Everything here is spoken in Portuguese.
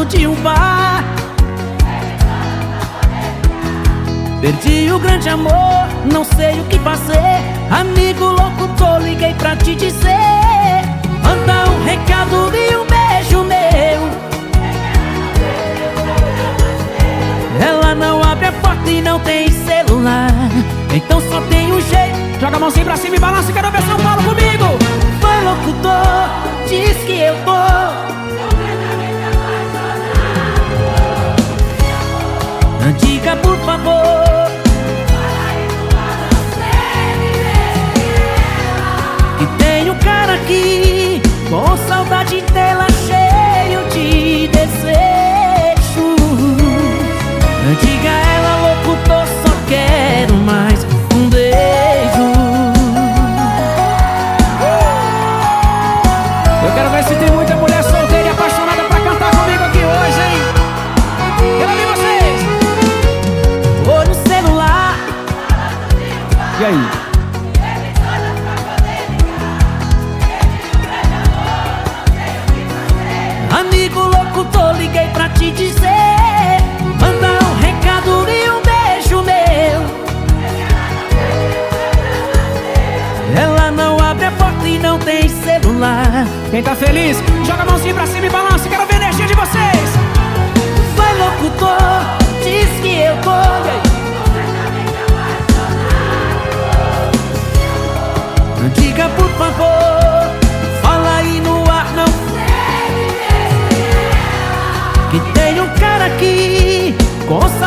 de um bar. Perdi o grande amor, não sei o que fazer. Amigo louco, tô, liguei pra te dizer. Manda um recado e um beijo meu. Ela não abre a porta e não tem celular, então só tem um jeito. Joga a mãozinha pra cima e balança, quero ver São Paulo comigo. Vai locutor, diz que eu tô. Diga por favor que tem um cara aqui com saudade dela, cheio de desejo. Diga a ela, locutor, só quero mais um beijo. Eu quero ver se tem muita mulher solteira e apaixonada pra cantar comigo aqui hoje, hein? Quero ouvir vocês. Ou no celular. E aí? Amigo locutor, liguei pra te dizer. Manda um recado e um beijo meu. Ela não abre a porta e não tem celular. Quem tá feliz, joga a mãozinha pra cima e balança, quero ver a energia de vocês. Vai locutor, diz que eu tô. Diga por favor, fala aí no ar, não. Que tem um cara aqui com